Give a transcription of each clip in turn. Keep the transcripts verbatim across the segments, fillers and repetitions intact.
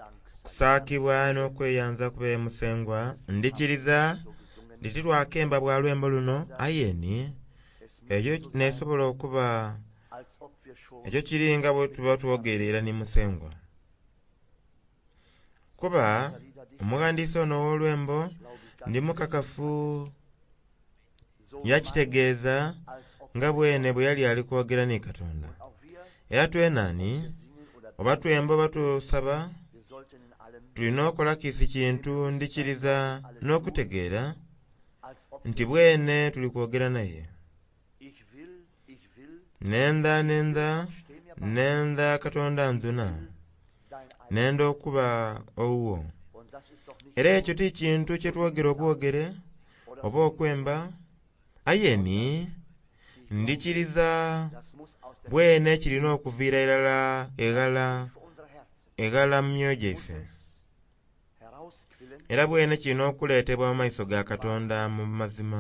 kusaakibwa n'okweyanza kubeere musengwa ndikiriza litirwakemba bwa lwembo luno ayeni ekyo nesobola okuba ekyo kiringa bwe tuba twogerera ni musengwa kuba omuwandiisi ono w'olwembo ndi mukakafu yakitegeeza nga bwene bwe yali ali kwogera ni Katonda era twenaani oba twemba oba tusaba tulina okola kisi kintu ndikiriza n'okutegeera nti bwene tuli kwogera naye nenda nenda nenda Katonda nzuna nenda okuba owuwo era ekyo ti kintu kyetwogera obwogere oba okwemba ayeni ndikiriza bwene kirina okuviira erala egala egala mu myoyo gyaffe era bwene kirina okuleetebwa mu maiso ga Katonda mu mazima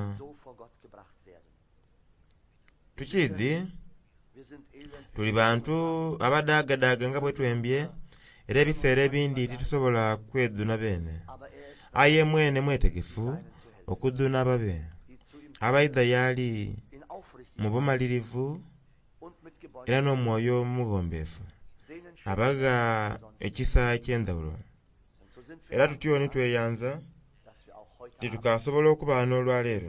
tukizi tuli bantu abadaagadaaga nga bwe twembye era ebiseera ebindi titusobola kweduna beene aye mwene mwetegefu okuduna ababe abaidha yali mu bumalirivu era n'omwoyo omugombeefu abaga ekisa eky'endawulo era tutyo nitweyanza titukasobola okuba n'olwaleero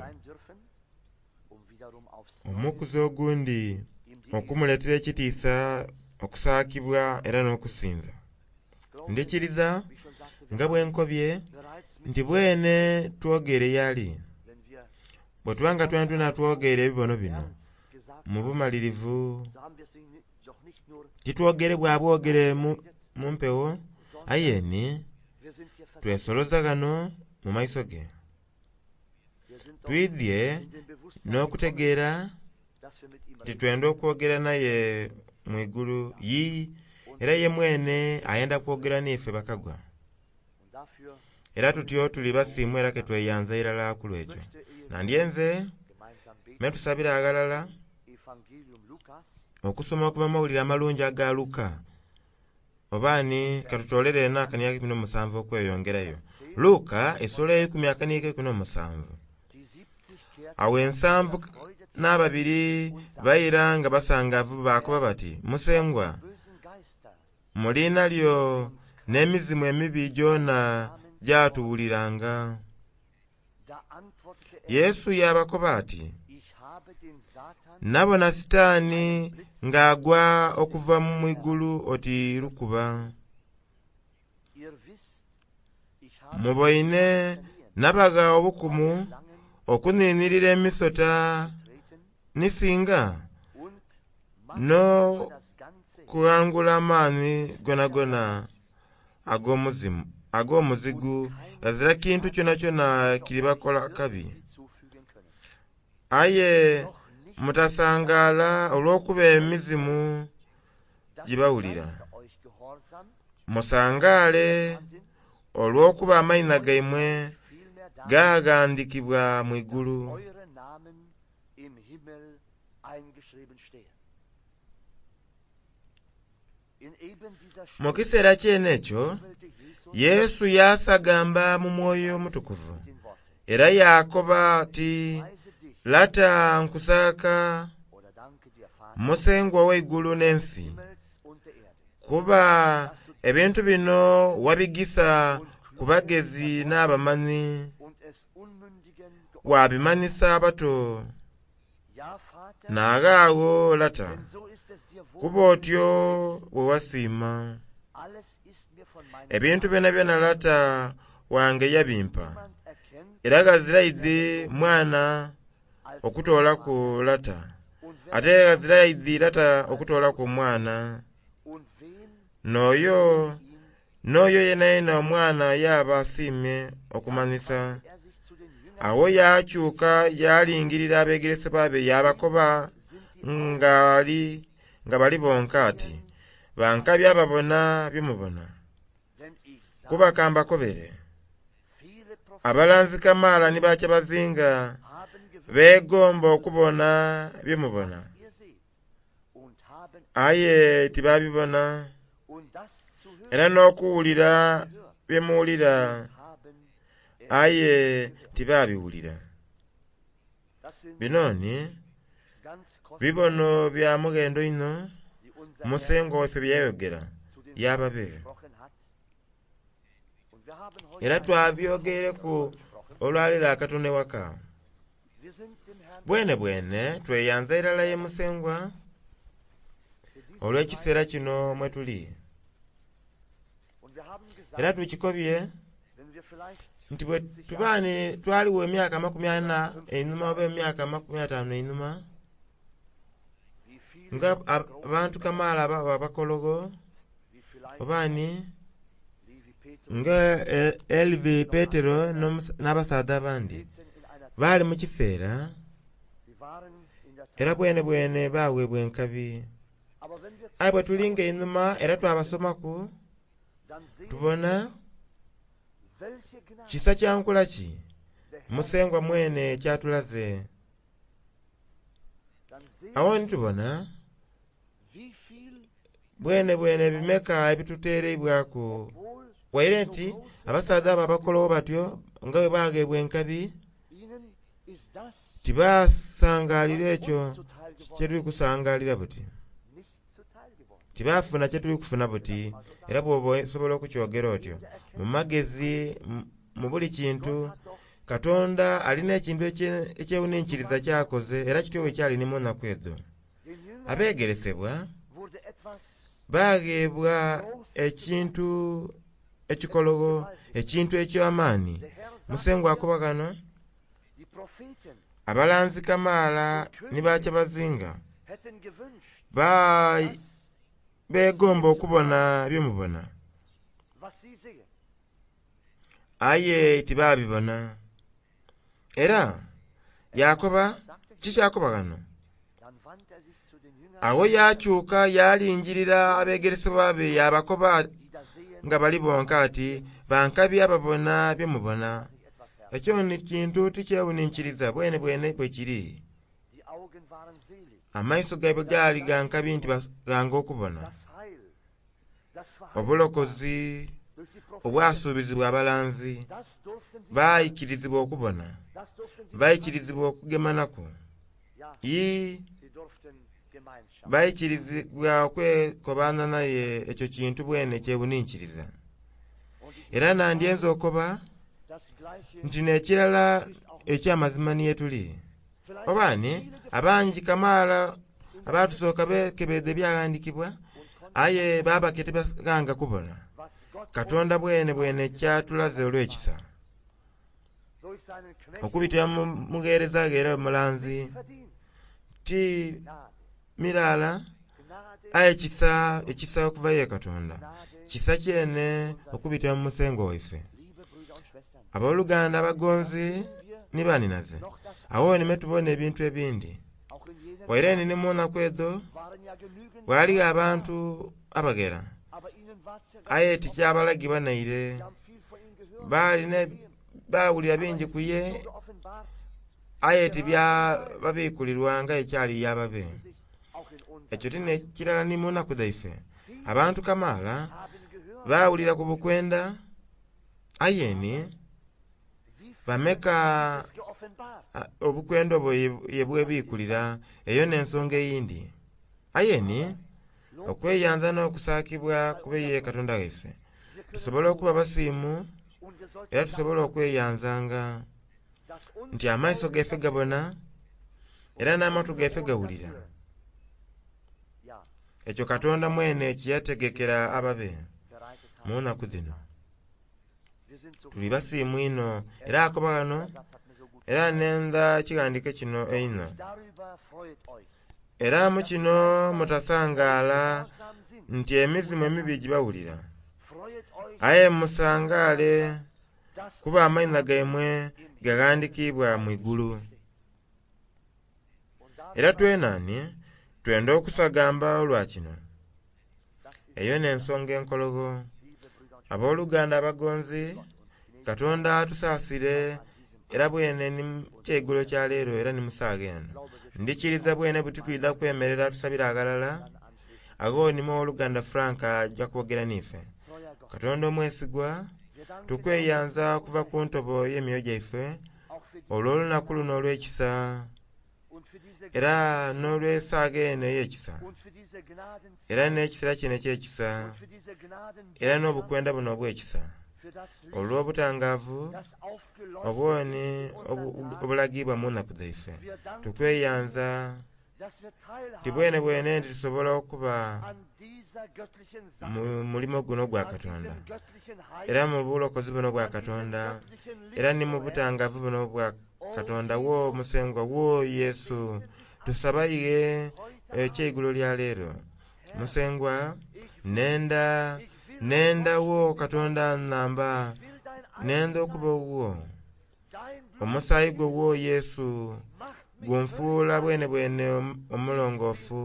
omukuzi ogundi okumuleetera ekitiisa okusaakibwa era n'okusinza ndikiriza nga bwe nkobye nti bwene twogere yali bwe tuba nga twentuna twogere ebibono bino mu bumalirivu titwogere bwa bwogere mu mpewo ayeni twesoloza gano mu maiso ge twidye n'okutegeera titwenda okwogera naye mu igulu yi era ye mwene ayenda kwogera niffe bakagwa era tutyo tuli basiimu era ketweyanza irala ku lwekyo nandyenze me tusabira agalala okusoma okuva mawulire amalungi aga Luka obaani katutolere n'akaniika k'ekumi n'omusanvu okweyongerayo Luka essula y'ekumi akaniika k'ekumi n'omusanvu awo ensanvu n'ababiri bayira nga basangavu baakuba bati musengwa mulina lyo n'emizimu emibi gyona gyatuwuliranga Yesu yabakoba ati nabona sitaani ng'agwa okuva mu igulu oti lukuba muboine nabaga obukumu okuninirira emisota nisinga no kuangula amaani gonagona ag'omuzimu ag'omuzigu gazira kintu kyona kyona kiribakola kabi aye mutasangaala olw'okuba emizimu gibawulira musangaale olw'okuba amayina gammwe gaagandikibwa mu igulu mu kiseera kyene ekyo Yesu yaasagamba mu mwoyo omutukuvu era yakoba ati lata nkusaaka musengwa w'eggulu n'ensi kuba ebintu bino wabigisa ku bagezi n'abamanyi wabimanisa abato naagaawo lata kuba otyo bwe wasiima ebintu byona byona lata wange yabimpa era gaziraidi mwana okutoola ku lata ate gaziraidi lata okutoola ku mwana n'oyo n'oyo yena yena omwana yaaba asiimye okumanisa awo yakyuka yalingirira abeegeresebwa be yabakoba ngali nga bali bonka ati bankabya babona bimubona kuba kambakobere abalanzi kamaala ni bakya bazinga beegomba okubona bimubona aye tibabibona era n'okuwulira bye muwulira aye tibaabiwulira. Binooni bibono bya mugendo ino musengo waffe byayogera y'ababe, era twabyogereku olwaleero akatone waka. Bwene bwene tweyanza irala ye musengwa olw'ekiseera kino mwe tuli, era tukikobye nti bwe tubaani twaliwo emyaka makumi ana einuma oba emyaka makumi ataano einuma, nga abantu kamaala abakologo obaani nga Elvi Petero n'abasaadha abandi baali mu kiseera, era bwene bwene baaweebwa enkabi. Aye bwe tulinga einuma era twabasomaku, tubona kisa kya nkula ki musengwa mwene kyatulaze. Awo nitubona bwene bwene bimeka ebituteereibwako, waire nti abasaadha abo abakolowo batyo nga bwe baageebwa enkabi tibaasangalira ekyo kyetuli kusangalira buti, tibaafuna kyetuli kufuna buti. Era bw'oba osobola okukyogera otyo mu magezi, mu buli kintu, Katonda alina ekintu ekyewuniikiriza kyakoze, era kityo bwe kyali mu nnaku ezo. Abeegeresebwa baageebwa ekintu ekikologo, ekintu eky'amaanyi. Musengwa akubagano abalanzi kamaala ne bakyabazinga beegomba okubona bye mubona, aye tibaabibona. Era Yakoba kikyakubagano awo yakyuka yalinjirira abeegeresebwa be yabakoba nga bali bonka ati bankabi ababona bye mubona. Ekyo ni kintu tikyewuniikiriza, bwene bwene bwe kiri. Amaiso gaabwe gaali gankabi nti baganga okubona. Obulokozi obwasuubizibwa abalanzi baayikirizibwa okubona, baayikirizibwa okugemanaku, yi baayikirizibwa okwekobaana naye. Ekyo kintu bwene kyewuniikiriza. Era nandyenza okoba nti n'ekirala ekyamazima niye tuli. Obaani abangi kamaala abaatusooka beekebedde ebyawandiikibwa, aye baabake tebaganga kubona. Katonda bwene bwene kyatulaze olw'ekisa okubitira mu mugeereza ge era mulanzi ti miraala, aye kisa, ekisa okuva ye Katonda, kisa kyene okubitira mu musengo waffe. Abooluganda abagonzi ni baninaze awo nime tubona ebintu ebindi. Waire ni mu nnaku ezo waaliwo abantu abagera, aye tikyabalagibwa naire, baalina baawulira bingi ku ye, aye tibyababiikulirwa nga ekyali yababe. Ekyo tine kirala ni mu nnaku zaife abantu kamaala baawulira ku bukwenda, aye ni bameka obukwenda obwo ye bwebiikulira. Eyo n'ensonga eyindi, aye ni okweyanza n'okusaakibwa kube ye Katonda waffe. Tusobole okuba basiimu era tusobole okweyanzanga nti amaiso gaffe gabona era n'amatu gaffe gawulira. Ekyo Katonda mwene kiyategekera ababe mu nnaku zino. Tuli basiimu ino era akobagano, era nenza kigandike kino eino, era mu kino mutasangaala nti emizimu emibi gibawulira, aye musangaale kuba amazina gammwe gagandikibwa mu igulu. Era twenaanye twenda okusagamba olwa kino. Eyo n'ensonga enkologo. Abooluganda abagonzi, Katonda atusaasire era bwene ni kyeggulo kya leero era ni musaaga eno. Ndikiriza bwene buti twida kwemerera tusabira agalala, ago nimo oluganda Frank ajja kwogera nife. Katonda omwesigwa, tukweyanza kuva ku ntobo y'emyoyo gyaffe olw'olunaku luno olw'ekisa era n'olw'essaaga eno ey'ekisa era n'ekiseera kino eky'ekisa era n'obukwenda buno obw'ekisa olw'obutangaavu obwoni obulagibwa mu nnaku zaffe. Tukweyanza tibwene bwene nti tusobola okuba mu mulimo guno gwa Katonda era mu bulokozi buno bwa Katonda era ni mu butangaavu buno bwa Katonda wo musengwa wo Yesu. Tusabaye ekyeigulo lya leero musengwa nenda nenda wo Katonda namba nenda okuba wo omusaayi gwo wo Yesu gunfuula bwene bwene omulongoofu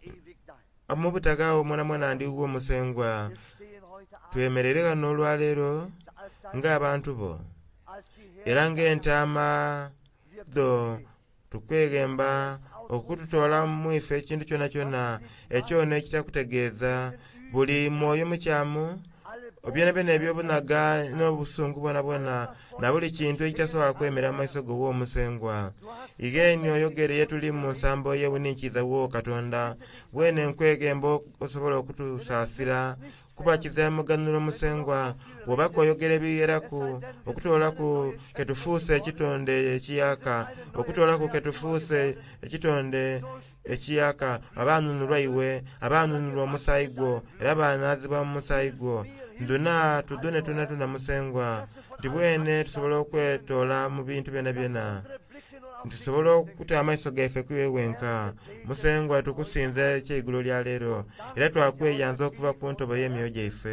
mu butagaawo mwana mwana ndi wo musengwa. Twemerere kano olwaleero ng'abantu bo era ng'entaama zo tukwegemba okututoola mu ife ekintu kyonna kyonna ekyona ekitakutegeeza buli mwoyo mukyamu obyona byona ebyobunaga n'obusungu bwona bwona na buli kintu ekitasobola kwemera mu maiso go w'omusengwa. Igeni oyogere yetuli mu nsambo y'ebuniikiza wo Katonda bwene nkwegemba osobola okutusaasira kubakiza muganuro musengwa bw'obaka oyogera ebiweraku okutoolaku ketufuuse ekitonde ekiyaka okutoolaku ketufuuse ekitonde ekiyaka abaanunulwa iwe abaanunulwa omusaayi gwo era baanaazibwa mu musaayi gwo nduna tudune tuna tuna musengwa nti bwene tusobola okwetoola mu bintu byona byona tusobola okuta amaiso gaffe kwiwe wenka musengwa. Tukusinza ekyeigulo lya leero era twakweyanza okuva ku ntobo y'emyoyo gyaffe.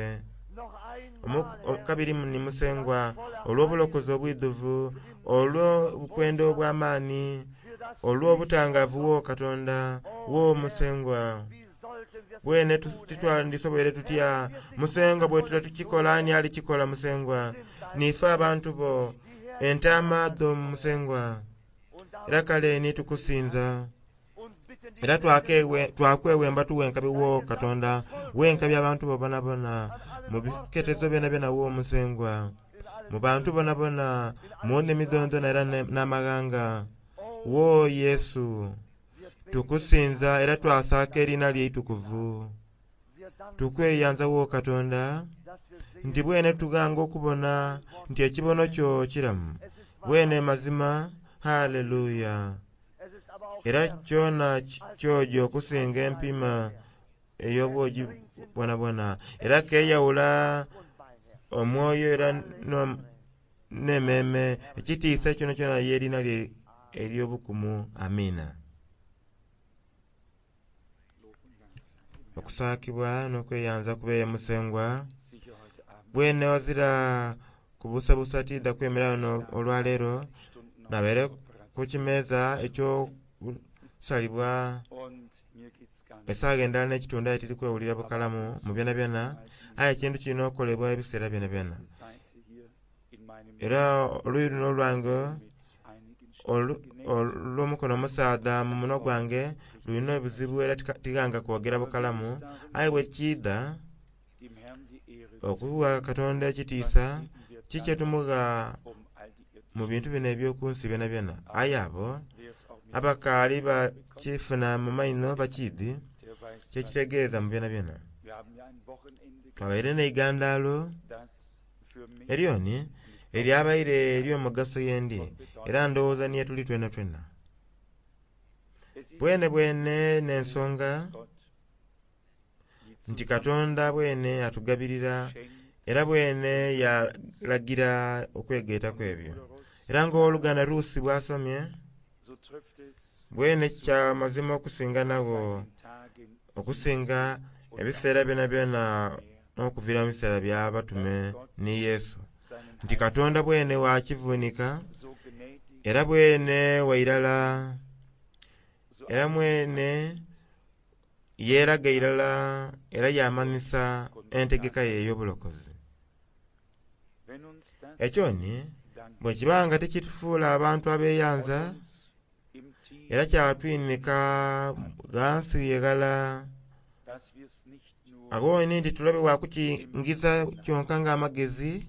Kabiri ni musengwa olw'obulokozi obwiduvu olw'obukwenda obw'amaani olw'obutangaavu wo Katonda wo musengwa bwene titwandisobole tutya musengwa bwe tuta tukikola ani alikikola musengwa nife abantu bo entaama zo musengwa era kale ni tukusinza era twakwewemba tuwenkabi wo Katonda wenkabi abantu bo bona bona mu biketezo byona byona wo musengwa mu bantu bona bona muone midondona era n'amaganga wo Yesu. Tukusinza era twasaaka erina ly'eitukuvu. Tukweyanza wo Katonda nti bwene tuganga okubona nti ekibono kyo kiramu bwene mazima. Haleluya. Era kyona kyojo okusinga empima ey'obwogi bwona bwona era keeyawula omwoyo era n'emmeeme ekitiisa kyona kyona yerina ery'obukumu. Amina. Okusaakibwa n'okweyanza kubeeye musengwa bwene wazira kubusabusa tidda kwemera no olwaleero nabere ku kimeeza ekyokusalibwa esaaga endala n'ekitundu aye tiri kwewulira bukalamu mu byona byona aye ekintu kirina okukolebwa ebiseera byona byona era oluuyi luno olwange olw'omukono omusaadha mu muno gwange lulina obuzibu era tiganga kwogera bukalamu aye bwe kiidda okuwa Katonda ekitiisa kikye tumuga mu bintu bino ebyokunsi byona byona aye abo abakaali bakifuna mu maino bakiidi kyekitegeeza mu byona byona. Twabaire n'eigandaalo eryoni eryabaire ery'omugaso yendi era ndowooza niye tuli twena twena bwene bwene n'ensonga nti Katonda bwene atugabirira era bwene yalagira okwegeeta kwebyo era ng'oluganda Rusi bwasomye bwene kya mazima okusinga nabo okusinga ebiseera byona byona n'okuviira mu biseera by'abatume ni Yesu nti Katonda bwene wakivuunika era bwene wairala era mwene yeeraga irala era yamanisa entegeka ye ey'obulokozi. Ekyoni bwe kibanga tekitufuula abantu abeeyanza era kyatwinika gansi yegala agoni nti tulabe wakukiyingiza kyonka ng'amagezi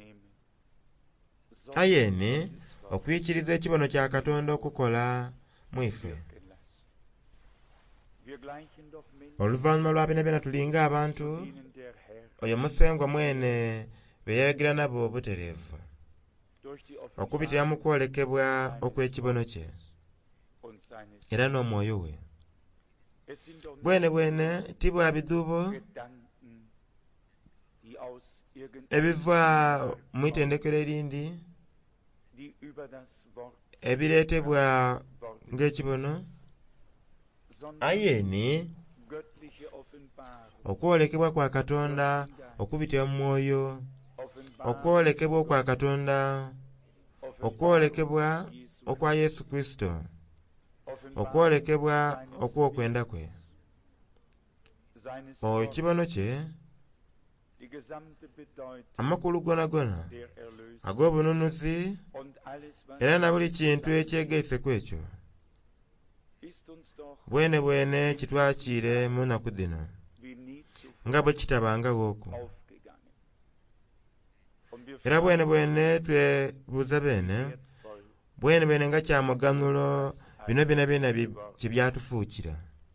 ayeni okuyikiriza ekibono kya Katonda okukola mu ife. Oluvannyuma lwa bino byonna tulinga abantu oyo Musengwa mwene be yayogerera nabo obutereevu okubitira mu kwolekebwa okw'ekibono kye era n'omwoyo we. Bwene bwene ti bwa biduubo ebiva mu itendekero erindi ebireetebwa ng'ekibono, ayeni okwolekebwa kwa Katonda okubitira mu mwoyo, okwolekebwa kwa Katonda, okwolekebwa okwa Yesu Kristo, okwolekebwa okw'okwenda kwe. Ekibono kye, amakulu gona gona ag'obununuzi era na buli kintu ekyegeise kwekyo, bwene bwene kitwakiire mu nnaku dino nga bwe kitabangawo okwo. Era bwene bwene twebuuza bene bwene bwene nga kyamuganulo bino byonna byonna kye byatufuukira.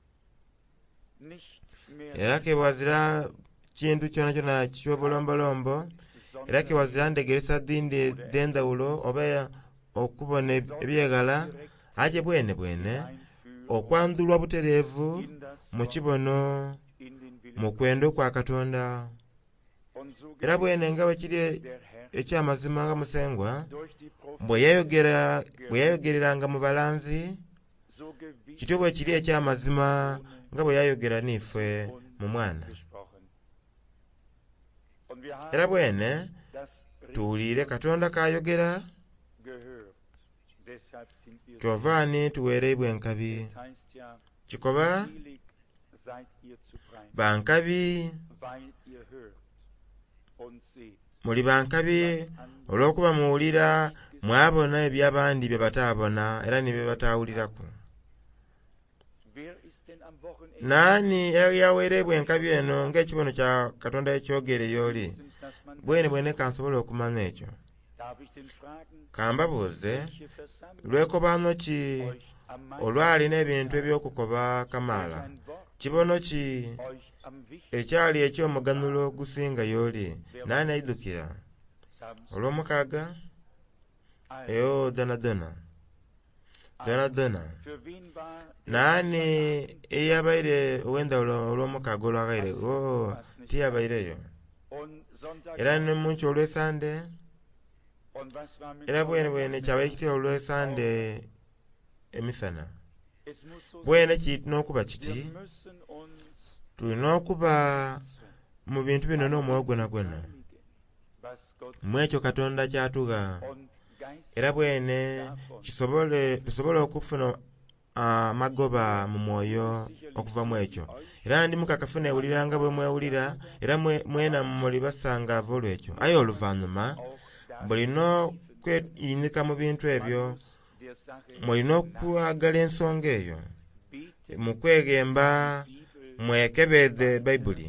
Era kewazira kintu kyona kyona ky'obulombolombo, era kewazira ndegeresa dindi d'endawulo oba okubona ebyegala, aje bwene bwene okwandulwa butereevu mu kibono mu kwenda kwa Katonda. Era bwene nga bwe kiri ekyamazima nga Musengwa bwe yayogereranga mu balanzi, kityo bwe kiri ekyamazima nga bwe yayogera n'ife mu Mwana. Era bwene tuwulire Katonda kayogera, kyovani tuweereibwa enkabi. Kikoba bankabi, muli bankabi olw'okuba muwulira mwabona eby'abandi bye bataabona era ne bye bataawulirako. Naani yaweereibwa enkabi eno ng'ekibono kya Katonda ekyogere y'oli? Bwene bwene kansobola okumanya ekyo. Kambabuuze, lwekobaano ki olwalina ebintu eby'okukoba kamaala? Kibono ki ekyali eky'omuganulo gusinga y'oli? Naani aidukira? Olw'omukaaga? Eyo dona dona. Dona dona. Naani eyabaire ow'endawulo olw'omukaaga olwagaire? Oh, tiyabaireyo. Era ne munki olw'esande? Era bwene bwene kyabaye kitya olw'esande emisana? Bwene kirina okuba kiti, tulina okuba mu bintu bino n'omwoyo gwona gwona mu ekyo Katonda kyatuga, era bwene tusobole okufuna amagoba mu mwoyo okuva mu ekyo. Era ndi mukakafu neewuliranga bwe mwewulira, era mwena muli basangaavu olw'ekyo. Aye oluvannyuma mulina okweyinika mu bintu ebyo, mulina okwagala ensonga eyo, mu kwegemba mwekebeze Bayibuli.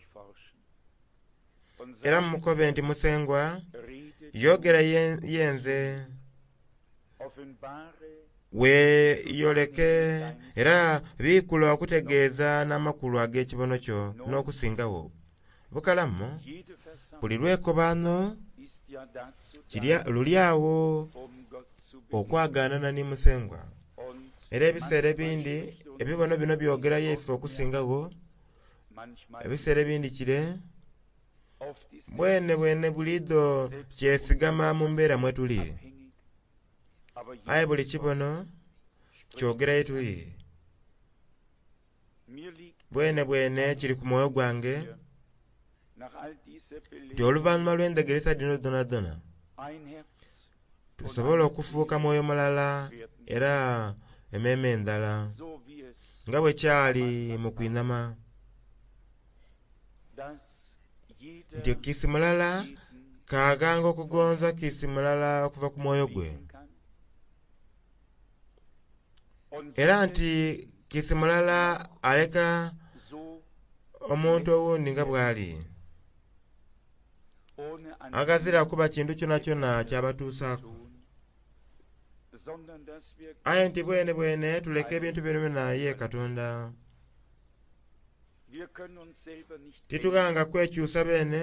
Era mumukobe nti Musengwa yogera yenze, weeyoleke era biikula okutegeeza n'amakulu ag'ekibono kyo n'okusingawo. Bukalamu buli lwekobaano luli awo okwagaanana ne Musengwa. Era ebiseera ebindi ebibono bino byogera Yesu okusingawo, ebiseera ebindi kire bwene bwene bulido kyesigama mu mbeera mwe tuli. Aye buli kibono kyogera ye tuli. Bwene bwene kiri ku mwoyo gwange nti oluvannyuma lw'endegeresa dino dona dona tusobole okufuuka mwoyo mulala era emmeeme endala nga bwe kyali mu kwinama, nti kiisi mulala kaaganga okugonza kiisi mulala okuva ku mwoyo gwe, era nti kiisi mulala aleka omuntu owundi nga bw'ali, agazira kuba kintu kyonna kyonna kyabatuusaako, aye nti bwene bwene tuleke ebintu bino naye Katonda. Tituganga kwekyusa bene,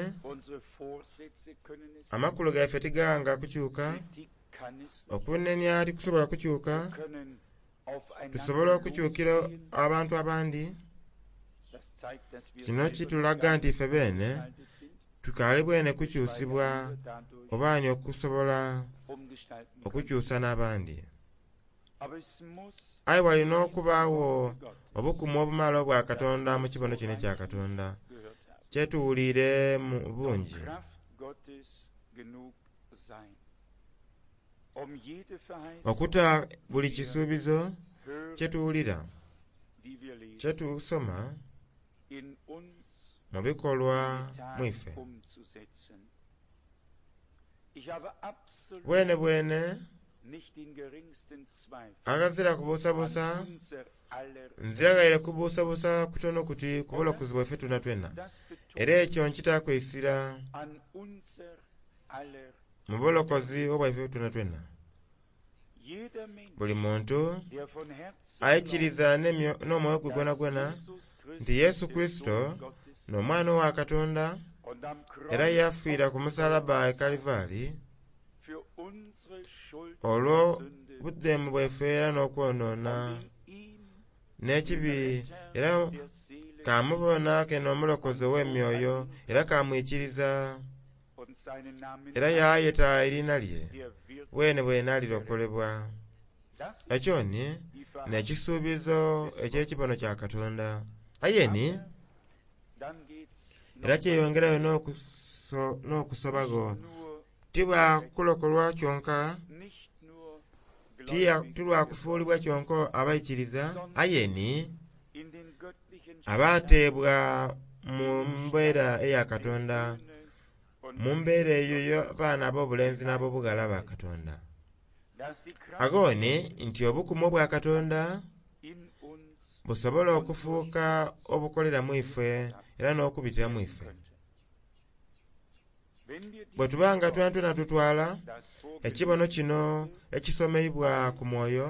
amakulu gaffe tiganga kukyuka, okunenya tikusobola kukyuka, tusobola okukyukira abantu abandi. Kino kitulaga nti ffe bene tukali bwene kukyusibwa obaani okusobola okukyusa n'abandi. Aye walina okubaawo obukumu obumala obwa Katonda mu kibono kino kya Katonda, kyetuwulire mu bungi. Okuta buli kisuubizo kyetuwulira, kyetusoma mu bikolwa mwiffe. Bwene bwene agazira kubuusabuusa, nziragalire kubuusabuusa kutono kuti kubulokozi bwaffe twena twena, era ekyo nkitakwesira mu bulokozi obwaffe twena twena. Buli muntu ayikiriza n'omwoyo gwe gwona gwona nti Yesu Kristo n'omwana wa Katonda, era yafiira ku musalaba e Kalivaali olwo buddemu bweffe era n'okwonoona n'ekibi, era kamubona keno omulokozi ow'emyoyo, era kamwikiriza, era yaayeta erinnya lye, bwene bwene alirokolebwa. Ekyo ni n'ekisuubizo eky'ekibono kya Katonda. Ayeni era kyeyongerayo n'okusobago, tibwa kulokolwa kyonka, tilwa kufuulibwa kyonka abayikiriza, ayeni abaateebwa mu mbeera eya Katonda, mu mbeera eyo y'abaana ab'obulenzi n'ab'obugala ba Katonda. Agoni nti obukumu bwa Katonda busobola okufuuka obukolera mu iffe era n'okubitira mu iffe. Bwe tubanga twena twena tutwala ekibono kino ekisomeibwa ku mwoyo,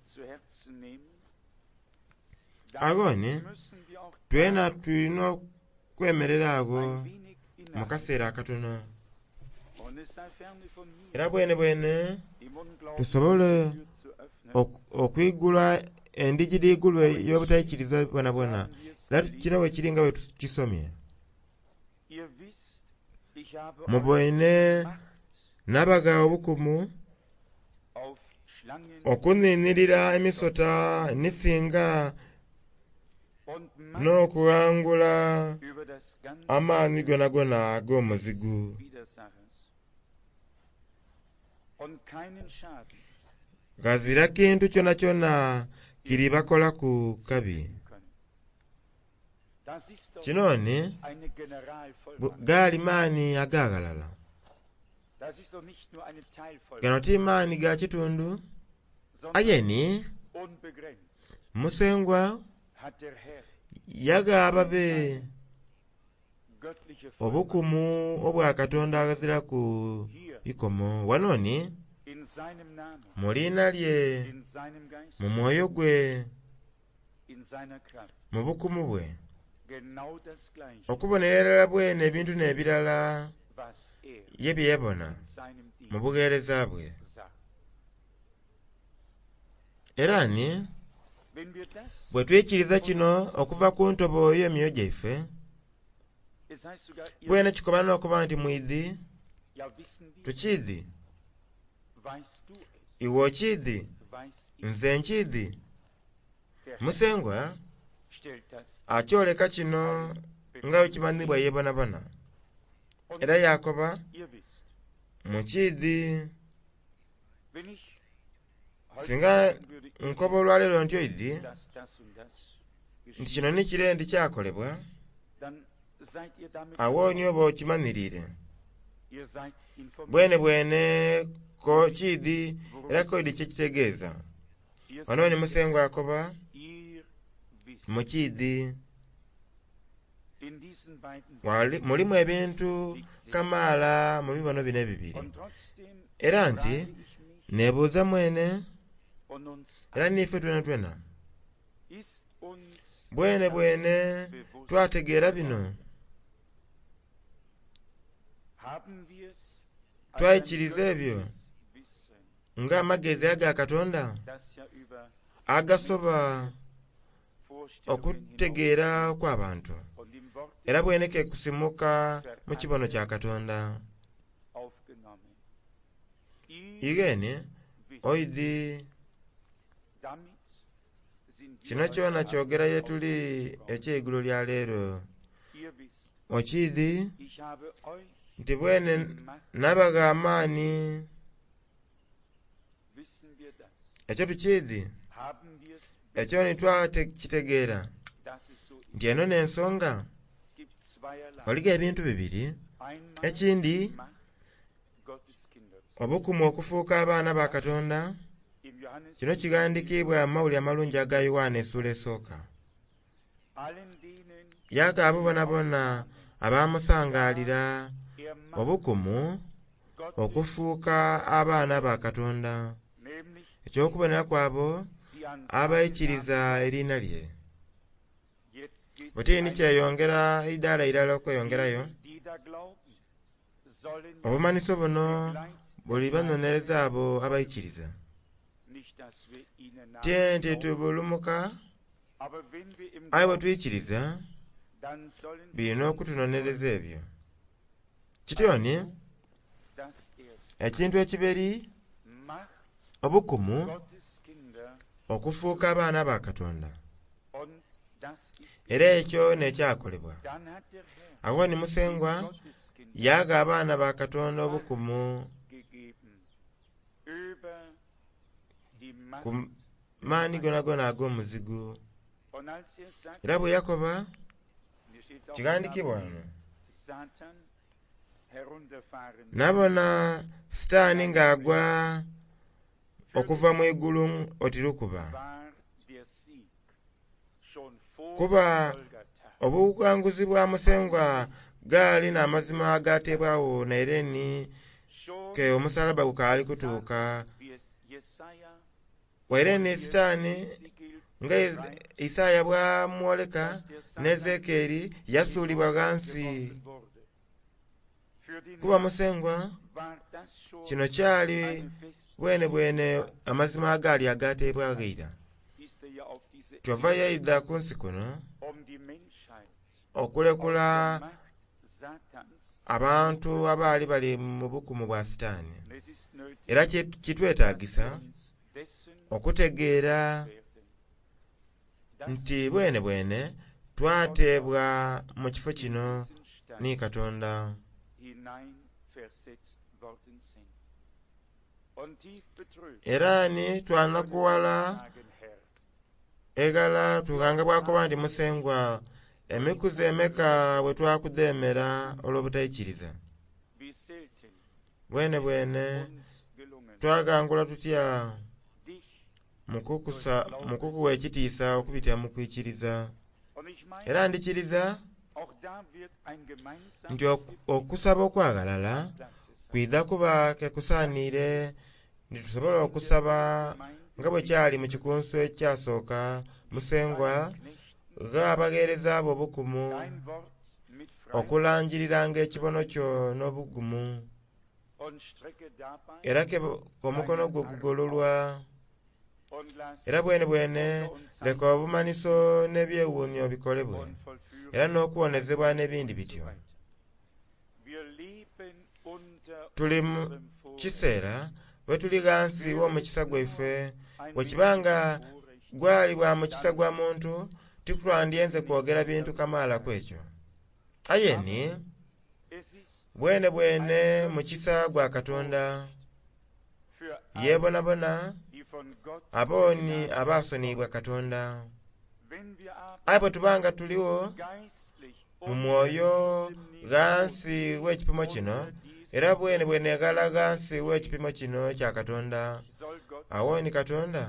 agoni twena tulina okwemerera ago mu kaseera akatono, era bwene bwene tusobole okwigula endigidigulu y'obutayikiriza bwona bwona, era kino we kiri nga bwe tukisomye. Mubone nabaga obukumu okuninirira emisota enisinga n'okuwangula amaanyi gona gona ag'omuzigu, gazira kintu kyona kyona kiri bakola ku kabi. Kinoni gaali maani agagalala, gano ti maani ga kitundu, ayeni musengwa yagaba be obukumu obwa Katonda agazira ku ikomo. Wanoni mu liina lye, mu mwoyo gwe, mu bukumu bwe, okubonerera bwene ebintu n'ebirala ye bye yabona mu bugeereza bwe. Era ni bwe twikiriza kino okuva ku ntobo y'emyoyo gyaffe, bwene kikoba n'okuba nti mwidhi, tukiidhi, iwe okiidhi, nze nkiidhi. Musengwa akyoleka kino nga bwe kimanyibwa ye bonabona, era Yakoba mukiidhi. Singa nkoba olwaleero nti oidhi nti kino ni kire ndi kyakolebwa, awoonye oba okimanirire, bwene bwene ko kiidhi era koidhi kyekitegeeza. Wano ni musengwa Yakoba mukiidhi. mulimu ebintu kamaala mu bibono bino bibiri. Era nti nebuuza mwene era nife twena twena bwene bwene twategeera bino, twayikiriza ebyo ng'amagezi aga Katonda agasoba okutegeera kw'abantu, era bwene ke kusimuka mu kibono kya Katonda. Igeni oidi kino kyona kyogera ye tuli eky'eigulu lya leero. Okiidi nti bwene nabaga amaani, ekyo tukiidi, ekyo nitwakitegeera nti eno n'ensonga. Waliwo ebintu bibiri. Ekindi obukumu okufuuka abaana ba Katonda. Kino kigandikibwa mu mawulire amalungi aga Yowaana essula esooka. Yaga abo bonna bonna abaamusangaalira obukumu okufuuka abaana ba Katonda, eky'okubonera kwabo abayikiriza erinnya lye. Butiini kyeyongera iddaala irala okweyongerayo. Obumanyiso buno buli banonereza abo abayikiriza. Tente tubulumuka, aye bwe tuyikiriza birina okutunonereza ebyo. Kityoni ekintu ekiberi obukumu okufuuka abaana ba Katonda, era ekyo nekyakolebwa. Awo ni musengwa yaga abaana ba Katonda obukumu ku maani gona gona ag'omuzigu. Era bwe yakoba kigandikibwa wano, nabona Sitaani ng'agwa okuva mu igulu otirukuba, kuba obuwanguzi bwa musengwa gaali n'amazima agateebwawo naireni ke omusalaba gukaali kutuuka. Waireni Sitaani nga Isaaya bwamwoleka ne Ezekieri yasuulibwa gansi, kuba musengwa kino kyali bwene bwene amazima agaali agateebwageira. Kyova yeeyidda ku nsi kuno okulekula abantu abaali bali mu bukumu bwa Sitaani, era kitwetaagisa okutegeera nti bwene bwene twateebwa mu kifo kino ni Katonda. Era ni twanakuwala egala tukangabwako bandi musengwa emikuzo emeka bwe twakudeemera olw'obutayikiriza. Bwene bwene twagangula tutya mu kukuwa ekitiisa okubitira mu kwikiriza. Era ndikiriza nti okusaba okwagalala kwidda kuba kekusaaniire nti tusobole okusaba nga bwe kyali mu kikunsu ekyasooka musengwa ng'abageereza abo obukumu okulangiriranga ekibono kyo n'obugumu, era ke omukono gwo gugololwa. Era bwene bwene leka obumaniso n'ebyewuunyo bikolebwe, era n'okuwonezebwa n'ebindi bityo. Tuli mu kiseera bwe tuli gansi w'omukisa gwaffe, bwe kibanga gwali bwa mukisa gwa muntu tikutwandyenze kwogera bintu kamaala kwekyo. Ayeni bwene bwene mukisa gwa Katonda yeebonabona abooni abaasonibwa Katonda. Aye bwe tubanga tuliwo mu mwoyo gansi w'ekipimo kino, era bwene bwene egala gansi w'ekipimo kino kya Katonda, awo ni Katonda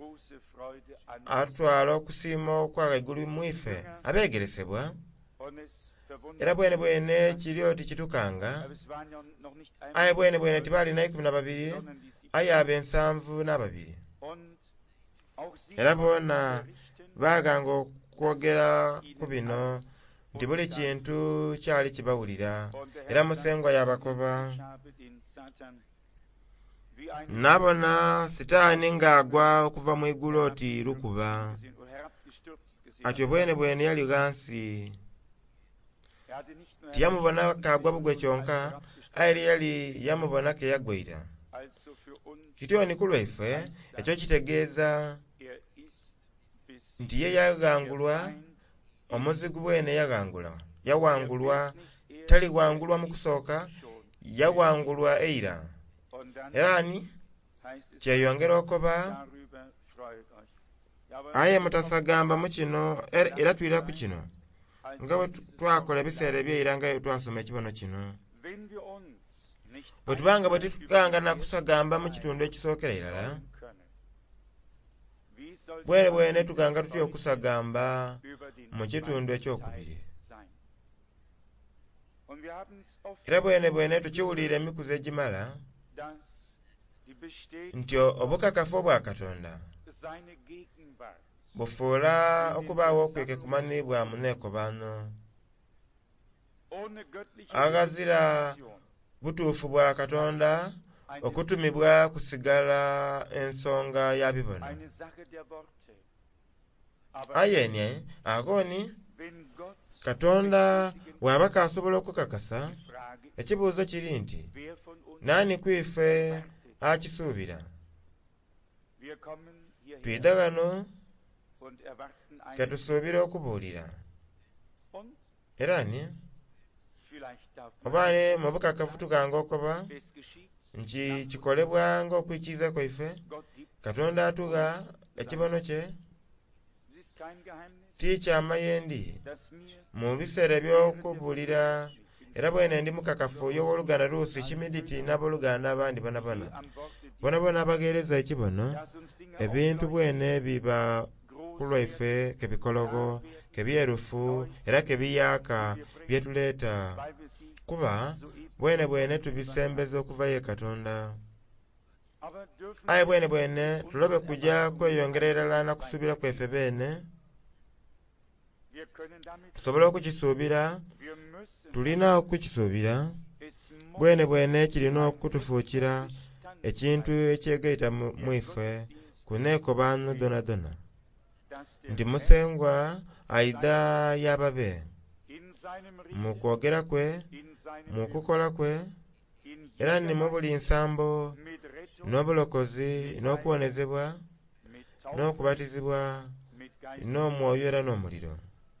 atwala okusiima okwaga igulu mu ife abeegeresebwa, era bwene bwene kiryo tikitukanga, aye bwene bwene tibalina ikumi na babiri, aye ab'ensanvu n'ababiri. Era boona baaganga okwogera ku bino nti buli kintu kyali kibawulira, era musengwa yabakoba. Nabona Sitaani ng'agwa okuva mu igulu oti lukuba, atyo bwene bwene yali ghansi. Tiyamubona kagwa bugwe kyonka, aye yali yamubona ke yagwaira. Kityo ni ku lwaife ekyo kitegeeza nti ye yagangulwa, omuzigu bwene yagangulwa, yawangulwa, tali wangulwa mu kusooka, yawangulwa eira. Era ni kyeyongera okoba, aye mutasagamba mu kino, era twira ku kino nga bwe twakola ebiseera ebyeira nga twasoma ekibono kino. Bwe tubanga bwe tukanga nakusagamba mu kitundu ekisookera irala, bwene bwene tuganga tutya okusagamba mu kitundu ekyokubiri. Era bwene bwene tukiwulira emikuzo egimala nti obukakafu obwa Katonda bufuula okubaawo okweke kumanibwa mu neekobano. Agazira butuufu bwa Katonda okutumibwa kusigala ensonga ya bibono. Ayene agoni Katonda bw'aba kasobola okukakasa, ekibuuzo kiri nti nani kwife akisuubira? Twidda gano ketusuubira okubuulira. Era ni obaane mu bukakafu tuganga okoba nti kikolebwa ng'okwikiiza kwaife. Katonda atuga ekibono kye ti kyamayendi mu biseera by'okubuulira. Era bwene ndi mukakafu y'owooluganda Luusi Kimiditi n'abooluganda abandi bonabona bonabona abageereza ekibono, ebintu bwene biba ku lwaife kebikologo, kebyerufu, era kebiyaaka byetuleeta, kuba bwene bwene tubisembeza okuva ye Katonda. Aye bwene bwene tulobe kujja kweyongera irala na kusuubira kwaife beene. Tusobole okukisuubira, tulina okukisuubira, bwene bwene kirina okutufuukira ekintu ekyegaita mu ife ku neekobano donadona, nti musengwa aidha y'ababe mu kwogera kwe, mu kukola kwe, era ni mu buli nsambo n'obulokozi n'okuwonezebwa n'okubatizibwa n'omwoyo era n'omuliro.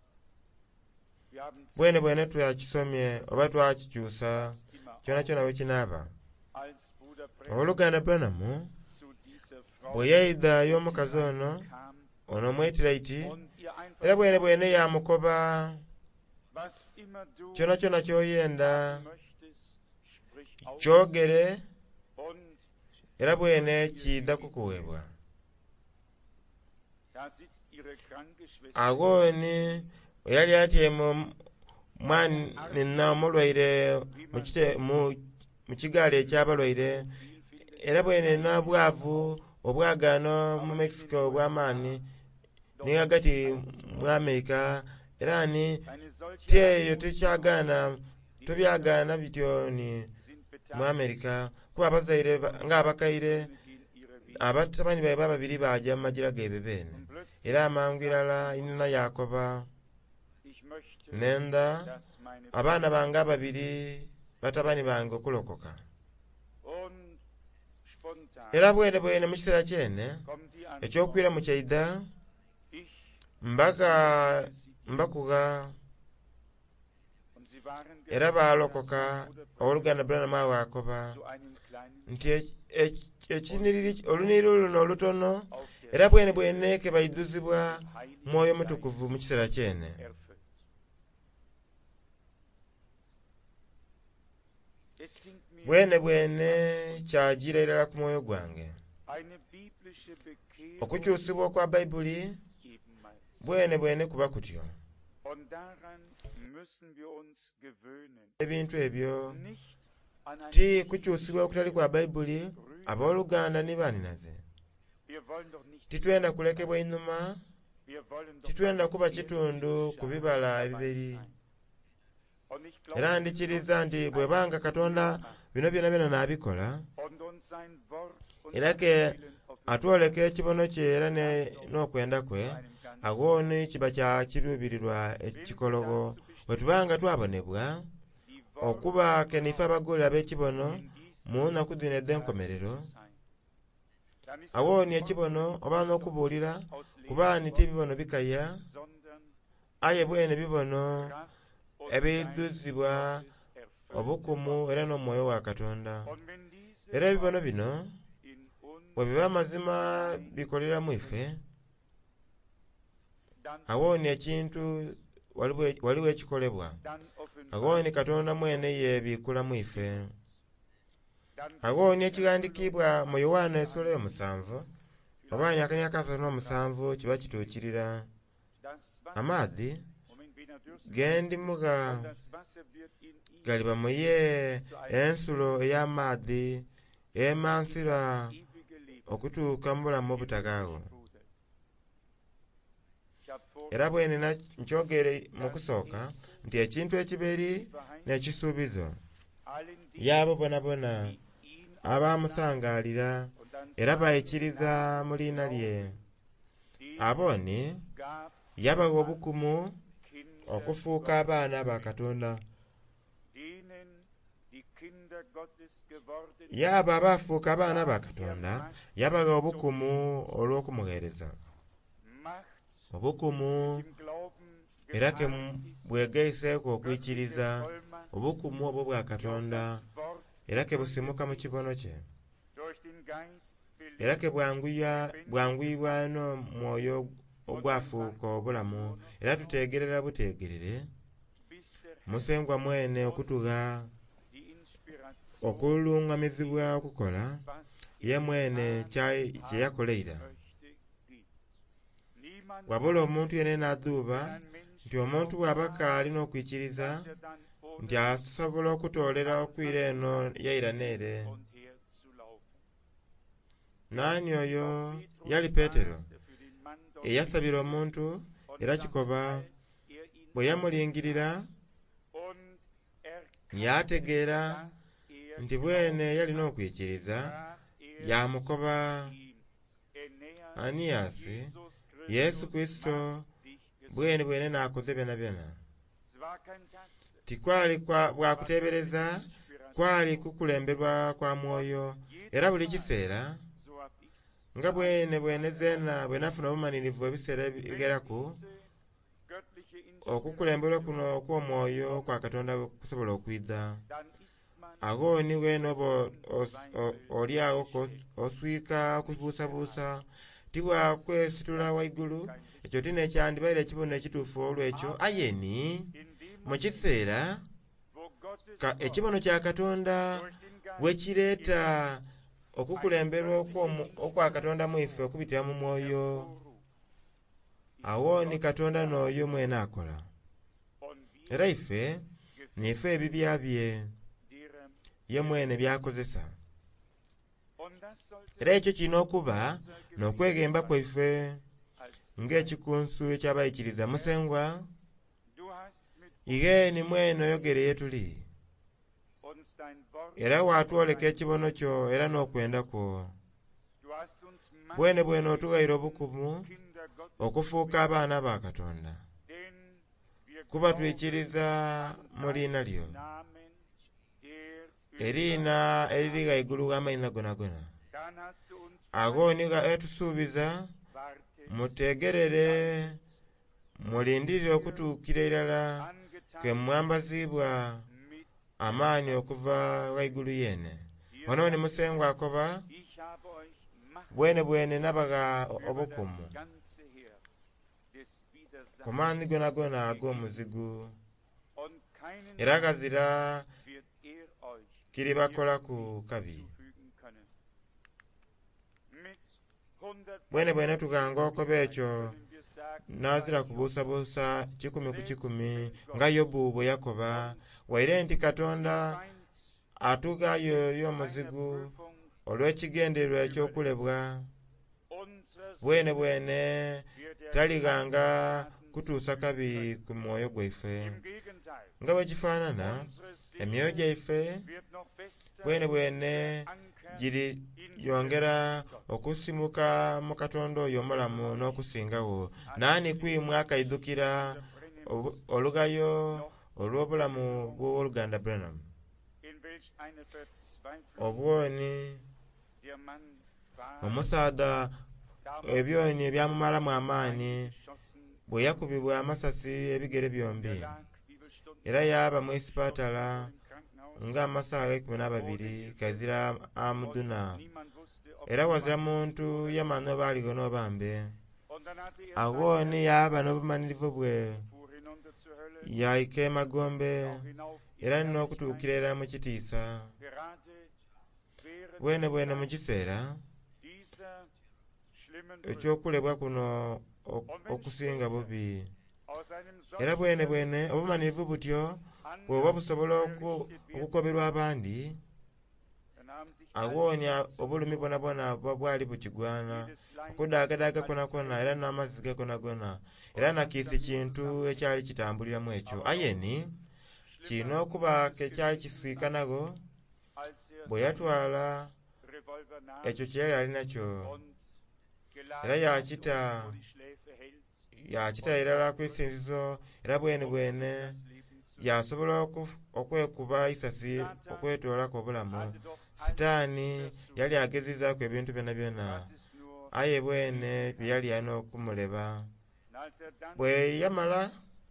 Bwene bwene twakisomye oba twakikyusa kyona kyona bwe kinaaba. Owooluganda Branham bwe yaida y'omukazi ono ono Omwetirayiti, era bwene bwene yamukoba kyona kyona ky'oyenda kyogere, era bwene kidda kukuweebwa. Agoni oyali atyemu mwanina omulwaire mu kigaali ekyabalwaire, era bwene n'obwavu obwagaano mu Mexico obw'amaani ni hagati mu Amerika, era ni tyeyo tukyagaana tubyagaana bityo ni mu Amerika, kuba abazaire ng'abakaire abatabani baabwe ababiri baajja mu magira geebe beene, era amangu irala inina Yakoba nenda abaana bange ababiri batabani bange okulokoka. Era bwene bwene mu kiseera kyene ekyokwira mu kyaida mbaka mbakuga era baalokoka owooluganda Branham Yakoba nti ekiniriri oluniriro luno olutono, era bwene bwene ke baiduzibwa mwoyo mutukuvu mu kiseera kyene. Bwene bwene kyagira irala ku mwoyo gwange okukyusibwa kwa Bayibuli, bwene bwene kuba kutyo. ebintu ebyo ti kukyusibwa okutali kwa Bayibuli. Abooluganda ne baninaze, titwenda kulekebwa inyuma, titwenda kuba kitundu ku bibala ebibiri. Era ndikiriza nti bwebanga Katonda bino byonna byonna n'abikola, era ke atwoleka ekibono kye era n'okwenda kwe, awo ni kiba kya kiruubirirwa ekikologo. Bwe tubanga twabonebwa okuba kenife abagole ab'ekibono mu nnaku zino ez'enkomerero, awo ni ekibono oba n'okubuulira kuba nti ebibono bikaya, aye bwene bibono ebijjuzibwa obukumu era n'omwoyo wa Katonda. Era ebibono bino bwe biba mazima bikolera mu ife, awo ni ekintu waliwo ekikolebwa, awo ni Katonda mwene yeebikula mu ife. Awo ni ekigandikibwa mu Yowaana essula y'omusanvu oba nyakani akasatu n'omusanvu kiba kituukirira. Amaadhi gendimuga galiba muye ensulo ey'amaadhi emansira okutuuka mu bulamu obutagaawo. Era bwene nkyogere mu kusooka nti ekintu ekibeeri n'ekisuubizo y'abo bonabona abaamusangaalira era baayikiriza mu liina lye, abooni yabawa obukumu okufuuka abaana ba Katonda. Yaabo abaafuuka abaana ba Katonda yabawa obukumu olw'okumuweereza. Obukumu era ke bwegeyiseeko okwikiriza obukumu obwo bwa Katonda, era ke busimuka mu kibono kye, era ke bwanguyibwa n'omwoyo ogwafuuka obulamu, era tuteegerera buteegerere musengwa mwene okutuga okulungamizibwa okukola ye mwene kye yakoleera. Wabula omuntu yenna n'aduuba nti omuntu bw'abaka alina okwikiriza nti asobola okutoolera okwira eno yayira neere. Naani oyo? Yali Peetero eyasabira omuntu, era kikoba bwe yamulingirira yategeera nti bwene yalina okwikiriza, yamukoba Ananiyaasi Yesu Kristo bwene bwene n'akoze byonna byonna. Tikwali bwa kuteebereza, kwali kukulemberwa kwa Mwoyo, era buli kiseera nga bwene bwene zeena bwe nafuna obumanirivu ebiseera ebigeraku, okukulemberwa kuno okw'Omwoyo kwa Katonda kusobola okwidda. Awo ni bwene oba oli awo oswika okubuusabuusa, tibwa kwesitula waigulu, ekyo tina ekyandibaire ekibono ekituufu olwekyo. Ayeni mu kiseera ekibono kya Katonda bwe kireeta okukulemberwa okwa Katonda mu ife okubitira mu Mwoyo, awo ni Katonda n'oyo mwene akola. Era ife nife ebibya bye ye mwene byakozesa. Era ekyo kirina okuba n'okwegemba kwaife ng'ekikunsu ekyabayikiriza musengwa. Igeni mwene oyogere yetuli, era waatwoleka ekibono kyo era n'okwenda kwo. Bwene bwene otugayira obukumu okufuuka abaana ba Katonda, kuba tuyikiriza mu liina lyo, eriina eriri gaigulu w'amaina gona gona. Ago niga etusuubiza mutegerere, mulindirire okutuukira irala ke mwambazibwa amaani okuva waigulu yene. Ono ni musengwa akoba bwene bwene nabaga obukumu ku maani gona gona ag'omuzigu, era kazira kiri bakola ku kabi. Bwene bwene tuganga okoba ekyo n'azira kubuusabuusa kikumi ku kikumi nga Yobu bwe yakoba, waire nti Katonda atuugayo y'omuzigu olw'ekigendererwa eky'okulebwa, bwene bwene taliganga kutuusa kabi ku mwoyo gwaife. Nga bwe kifaanana, emyoyo gyaife bwene bwene giri yongera okusimuka mu Katonda oyo omulamu n'okusingawo, naani kwimwa akaidukira olugayo olw'obulamu bw'Oluganda Branham. Obwoni omusaada ebyoni ebyamumalamu amaanyi bwe yakubibwa amasasi ebigere byombi, era yaaba mu isipatala ng'amasaha ekumi n'ababiri kazira amuduna, era wazira muntu yamanya oba aligona oba mbe. Agwoni yaaba n'obumanirivu bwe, yaika emagombe era n'okutuukira era mu kitiisa. Bwene bwene mu kiseera ekyokulebwa kuno okusinga bubi, era bwene bwene obumanirivu butyo bw'oba busobola okukoberwa abandi, agwonya obulumi bwonabwona buba bwali bukigwana, okudaagadaga konakona era n'amazzi ge gonagona, era nakiisi kintu ekyali kitambuliramu ekyo. Ayeni kirina okuba kekyali kiswika nago bwe yatwala ekyo kye yali alina kyo, era yakita yakita era kwisinzizo, era bwene bwene yasobola okwekuba isasi okwetoolako obulamu. Sitaani yali agezizaako ebintu byonna byonna, aye bwene bye yali alina okumuleba. Bwe yamala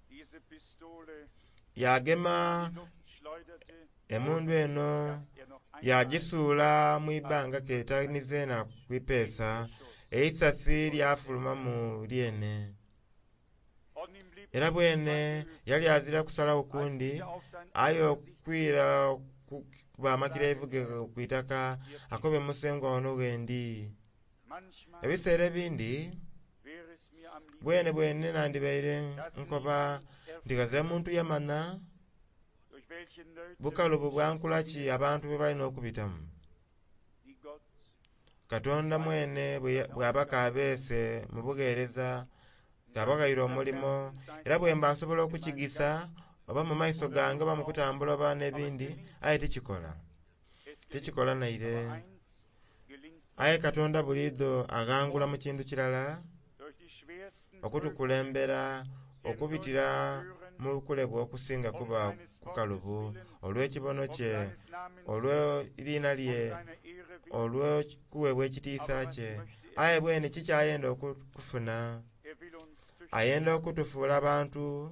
yagema emundu eno yagisuula mu ibbanga ketanize na kwipeesa, eisasi lyafuluma mu lyene, era bwene yali azira kusalawo kundi aye okwira kuba amakira evuge ku itaka akobe musengo ono wendi. Ebiseera ebindi bwene bwene nandibaire nkoba ndigazira muntu yamana bukalubu bwankulaki abantu bwe balina okubitamu. Katonda mwene bw'aba kabeese mu bugeereza ng'abagayira omulimo, era bwe mba nsobola okukigisa oba mu maiso gange oba mu kutambula oba n'ebindi, aye tikikola tikikola naire. Aye Katonda buliido agangula mu kintu kirala okutukulembera okubitira mu kulebwa okusinga kuba kukalubu olw'ekibono kye, olw'eriina lye, olw'okuweebwa ekitiisa kye. Aye bwene kikyayenda okufuna, ayenda okutufuula abantu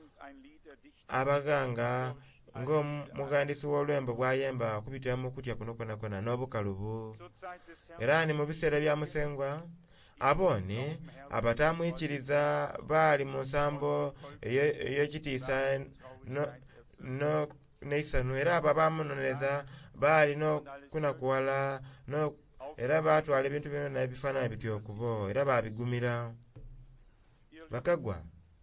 abaganga ng'omugandisi w'olwembo bw'ayemba okubitira mu kutya kuno konakona n'obukalubu. Era ni mu biseera bya musengwa abooni abatamwikiriza baali mu nsambo ey'ekitiisa n'eisano, era abo abamunonereza baali n'okunakuwala, era baatwala ebintu byonna ebifaanana bityo okubo, era baabigumira. Bakagwa,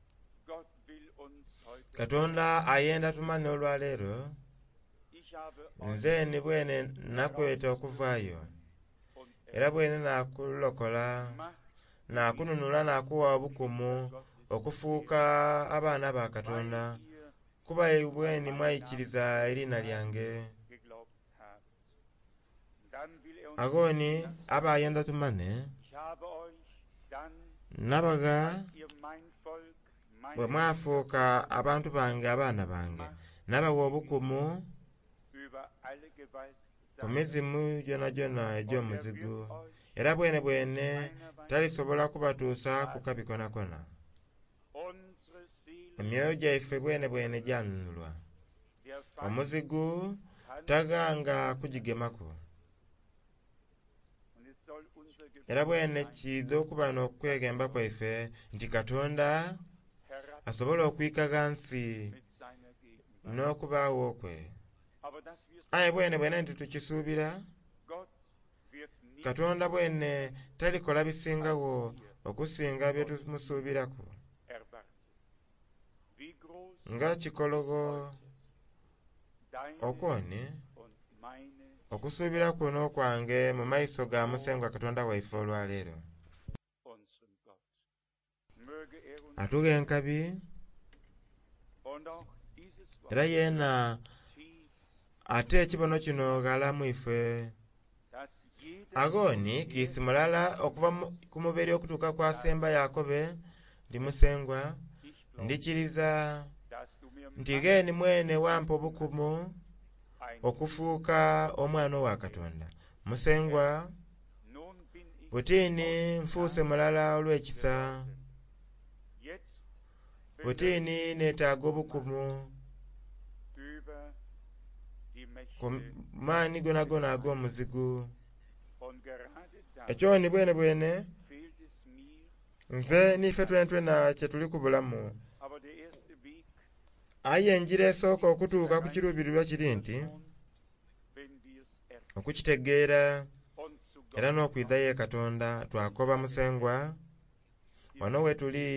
Katonda ayenda tumanye olwaleero. Nze ni bwene nakweta okuvaayo, era bwene nakulokola, nakununula, nakuwa obukumu okufuuka abaana ba Katonda, kuba bweni mwayikiriza eriina lyange. Agoni aba ayenda tumane nabaga bwe mwafuuka abantu bange abaana bange, nabawa obukumu ku mizimu gyona gyona egy'omuzigu, era bwene bwene talisobola kubatuusa ku kabi konakona. Emyoyo gyaife bwene bwene gyanunulwa, omuzigu tagaanga kugigemako, era bwene kiza okuba n'okwegemba kwaife nti Katonda asobola okwikaga nsi n'okubaawo kwe. Aye bwene bwene nti tukisuubira, Katonda bwene talikola bisingawo okusinga bye tumusuubirako. Nga kikologo okwone okusuubira kuno kwange mu maiso ga Musengwa Katonda waife olwaleero. Atuga enkabi era yeena ate ekibono kino galamu ife agoni kiisi mulala okuva ku mubiri okutuuka kwa Semba Yakobe ndi Musengwa ndikiriza nti geni mwene wampa obukumu okufuuka omwana wa Katonda. Musengwa butini nfuuse mulala olw'ekisa, butini neetaaga obukumu ku maani gonagona ag'omuzigu. Ekyoni bwene bwene nze nife twena twena kye tuli ku bulamu. Aye enjira esooka okutuuka ku kiruubirirwa kiri nti okukitegeera era n'okwiddayo Katonda twakoba Musengwa wano we tuli.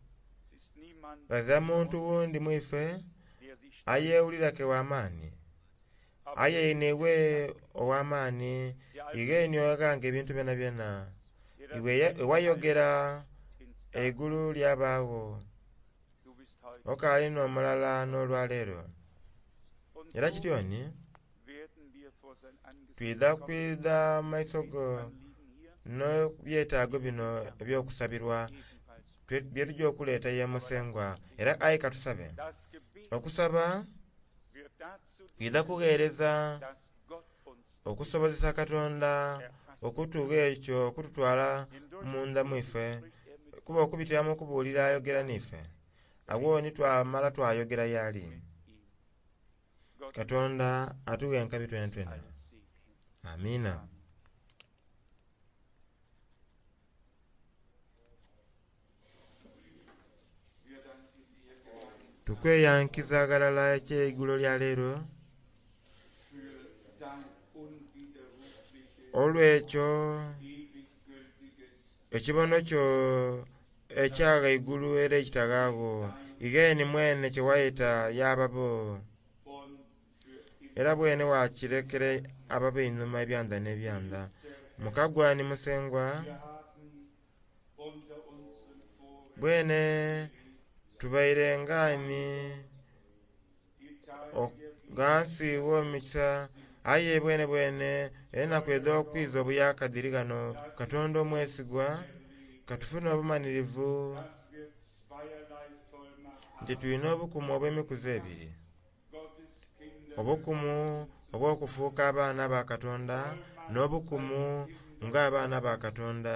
Baza muntu wundi mwife ayeewulirake w'amaani, aye inewe ow'amaani igeni oyaganga ebintu byona byona iwe ewayogera eigulu lyabaawo okaali n'omulala n'olwaleero. Era kityoni twidda kwidda maiso go n'ebyetaago bino ebyokusabirwa bye tujja okuleeta ye Musengwa. Era ayi katusabe okusaba twidda kugeereza okusobozesa Katonda okutuuga ekyo okututwala munda mwife kuba okubitiramu okubuulira ayogera nife awo nitwamala twayogera yali. Katonda atuwe enkabi twena twena. Amiina. Tukweyankiza agalala ekyeigulo lya leero olw'ekyo ekibono kyo ekyaga igulu era ekitagaawo igeni mwene kye wayita y'ababo era bwene wakirekere ababo einuma ebyanda n'ebyanda. Mukagwani Musengwa bwene tubaire ngani gansi w'omikisa aye bwene bwene enaku edda okwiza obuyakadiri gano Katonda omwesigwa katufune obumanirivu nti tulina obukumu obw'emikuzo ebiri, obukumu obw'okufuuka abaana ba Katonda n'obukumu ng'abaana ba Katonda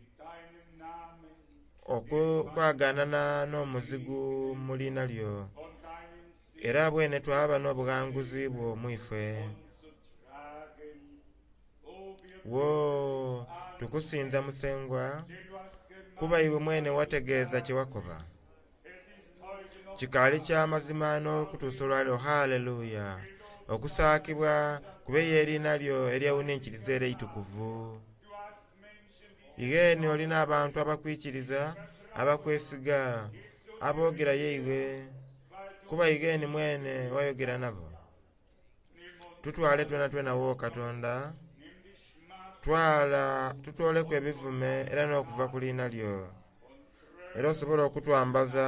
okwaganana n'omuzigu mu liina lyo era bwene twaba n'obuganguzi bw'omwife. Wo tukusinza Musengwa kuba iwe mwene wategeeza kye wakoba kikaali ky'amazima n'okutuusa olwaliro. Haleluya. Okusaakibwa kube y'eriina lyo eryewuniikiriza era eitukuvu. Igeni olina abantu abakwikiriza abakwesiga aboogera yeiwe kuba igeni mwene wayogera nabo. Tutwale twena twena wo Katonda twala tutwoleku ebivume era n'okuva ku liina lyo era osobola okutwambaza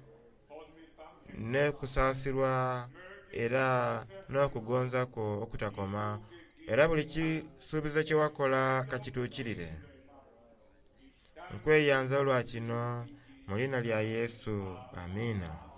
ne kusaasirwa era n'okugonzako okutakoma era buli kisuubizo kye wakola kakituukirire. Nkweyanza olwa kino mu liina lya Yesu. Amiina.